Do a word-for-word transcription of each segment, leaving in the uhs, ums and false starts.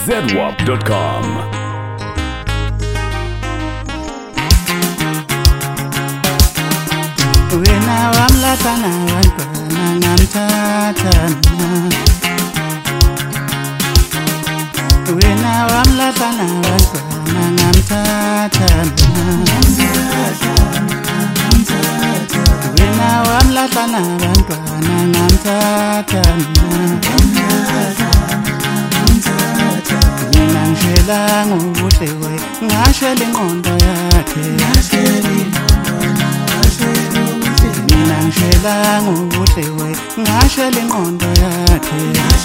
zedwap dot com. Wena wamlahla nabantwana ngamthatha Wena wamlahla nabantwana ngamthatha Wena wamlahla nabantwana ngamthatha Mina ngishela ngobuhle we ngashela ingqondo yakhe Mina ngishela ngobuhle we ngashela ingqondo yakhe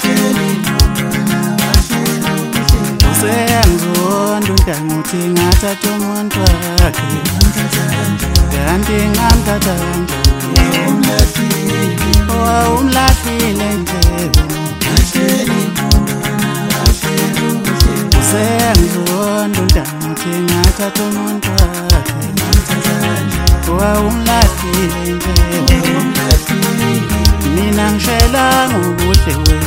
Usengizonda ungangithi ngathatha umuntu wakhe kanti ngamthatha kanjani wawumlahlile nje Usengizonda ungangithi ngathatha umuntu wakhe wawumlahlile nje Mina ngishela ngobuhle we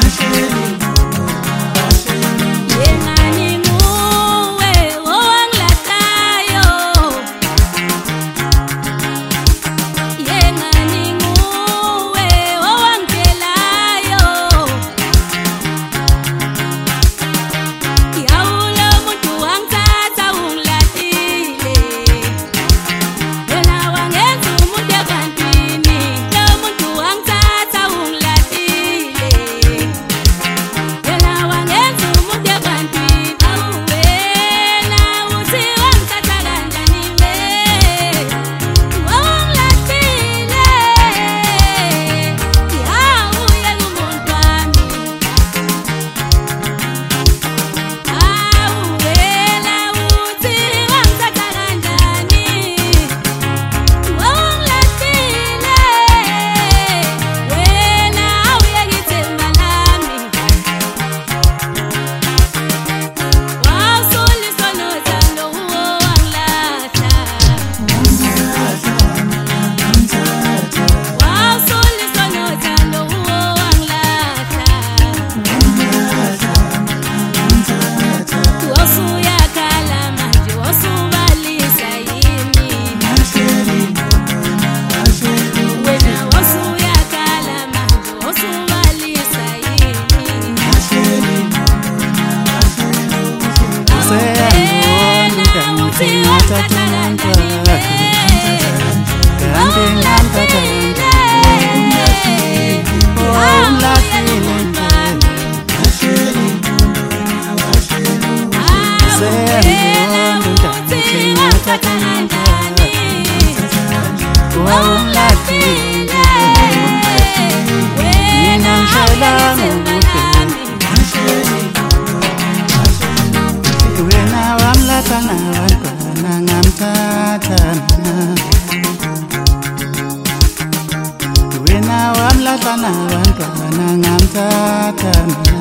Wena wamlahla nabantwana ngamthatha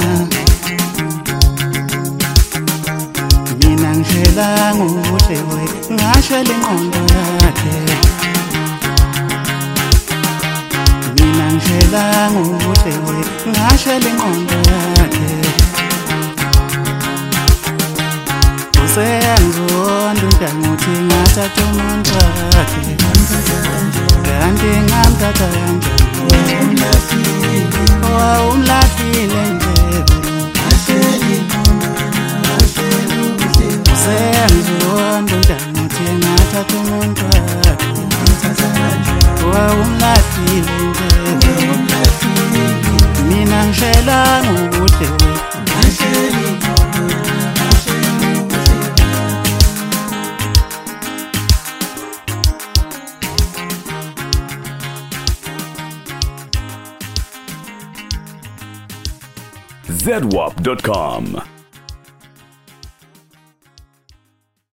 Mina ngishela ngobuhle we ngashela ingqondo yakhe Mina ngishela ngobuhle we ngashela ingqondo yakhe Usengizonda ungangithi ngathatha umuntu wakhe kanti ngamthatha kanjani wawumlahlile nje Usengizonda ungangithi ngathatha umuntu wakhe wawumlahlile nje Mina ngishela ngobuhle we zedwap dot com.